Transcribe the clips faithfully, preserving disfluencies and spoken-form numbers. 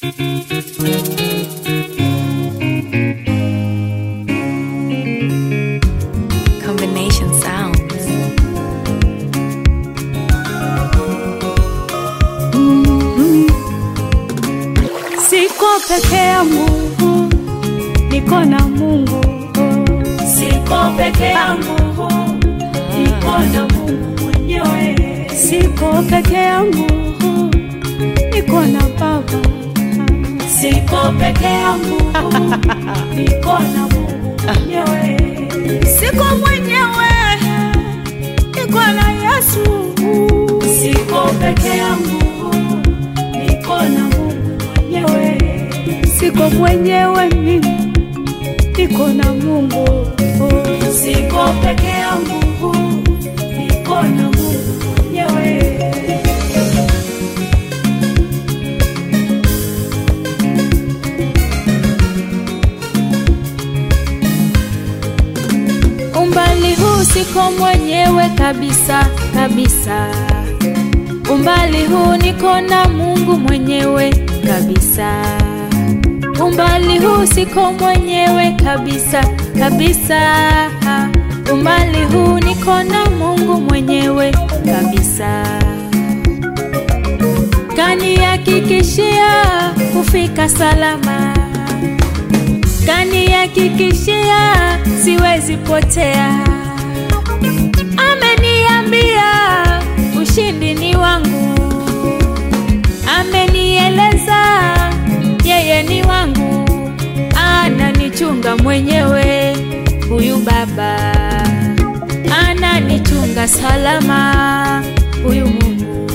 Combination sounds. Mm-hmm. Siko peke yangu, niko na Mungu. Siko peke yangu, niko na Mungu mwenyewe. Siko peke yangu, niko na Baba. Siko peke yangu, niko na Mungu mwenyewe. Siko mwenyewe, niko na Yesu. Siko peke yangu, niko na Mungu mwenyewe. Siko mwenyewe mimi, niko na Mungu. Siko peke yangu, niko na Mungu mwenyewe. Umbali huu siko mwenyewe kabisa kabisa. Umbali huu niko na Mungu mwenyewe kabisa. Umbali huu siko mwenyewe kabisa kabisa. Umbali huu niko na Mungu mwenyewe kabisa. Kanihakikishia kufika salama. Kanihakikishia siwezi potea. Ameniambia ushindi ni wangu. Amenieleza yeye ni wangu. Ananichunga mwenyewe huyu Baba. Ananichunga salama huyu Mungu.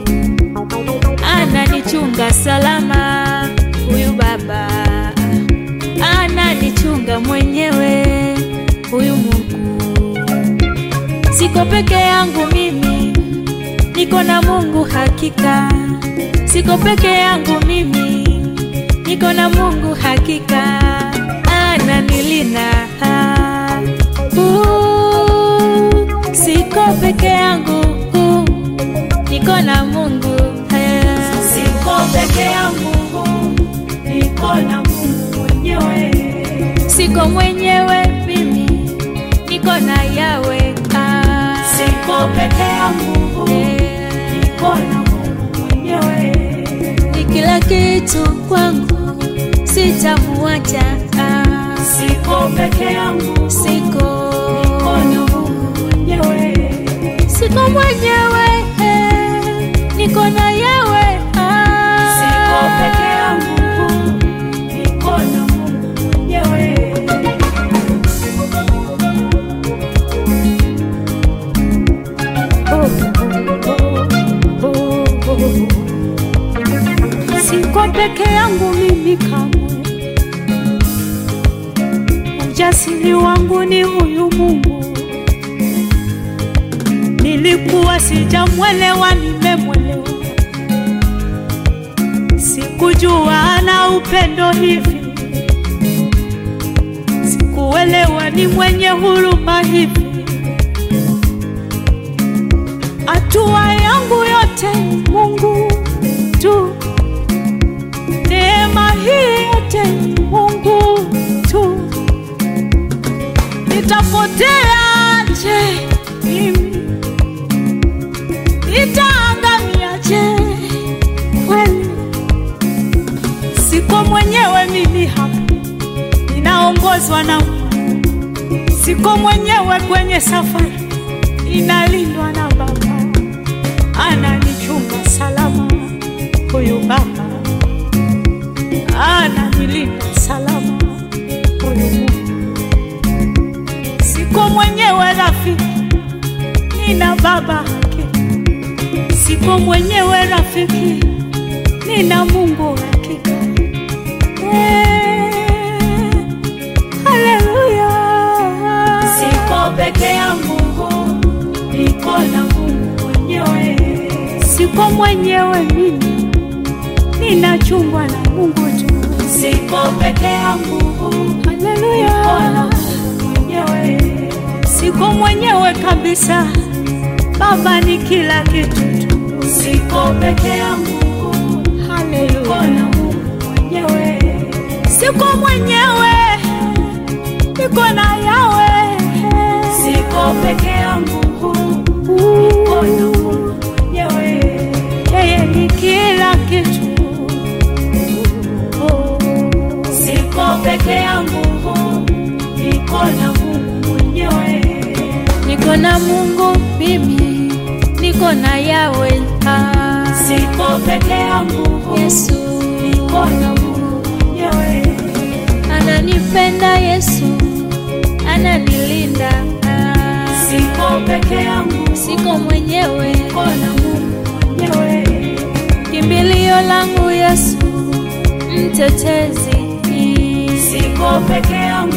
Ananichunga salama huyu Baba. Ananichunga mwenyewe huyu Mungu. Siko peke yangu mimi, niko na Mungu hakika. Siko peke yangu mimi, niko na Mungu hakika. Ananilinda. Uh, siko peke yangu, uh, niko na Mungu. Siko peke yangu, niko na Mungu mwenyewe. Siko mwenyewe mimi, niko na Yahweh. Ah. Siko peke yangu, niko na Mungu mwenyewe. Ni kila kitu kwangu, sitamuacha. Ah. Siko peke yangu, siko niko na Mungu mwenyewe. Siko mwenyewe, niko na Yahweh. Ah. Siko peke yangu, niko na Mungu mwenyewe. Siko peke yangu mimi kamwe. Ujasiri wangu ni huyu Mungu. Nilikuwa sijamwelewa, nimemwelewa. Sikujua ana upendo hivi. Sikuelewa ni mwenye huruma hivi. Hatua yangu yote Mungu tu. Neema hii yote Mungu tu. Nitapotea je mimi? Nitaangamia je kweli? Siko mwenyewe mimi hapa, ninaongozwa na Mungu. Siko mwenyewe kwenye safari, inalindwa na Baba. Ananichunga salama huyu Baba. Ananilinda salama huyu Mungu. Siko mwenyewe rafiki, nina Baba hakika. Siko mwenyewe rafiki, nina Mungu hakika. Eh, haleluya. Siko peke yangu, niko na Mungu mwenyewe. Siko mwenyewe mimi, ninachungwa na Mungu tu. Siko peke yangu, haleluya. Niko na Mungu mwenyewe. Siko mwenyewe kabisa, Baba ni kila kitu tu. Siko peke yangu, haleluya. Niko na Mungu Siko mwenyewe, niko na Yahweh. Siko peke yangu, niko na Mungu mwenyewe. Yeye ni kila kitu. Siko peke yangu, niko na Mungu mwenyewe. Niko na Mungu mimi, niko na Yahweh. Siko peke yangu, Yesu, niko na Mungu mwenyewe. ananipenda Yesu, ananilinda. Siko peke yangu, Siko mwenyewe, niko na Mungu mwenyewe. kimbilio langu Yesu, mtetezi. Siko peke yangu,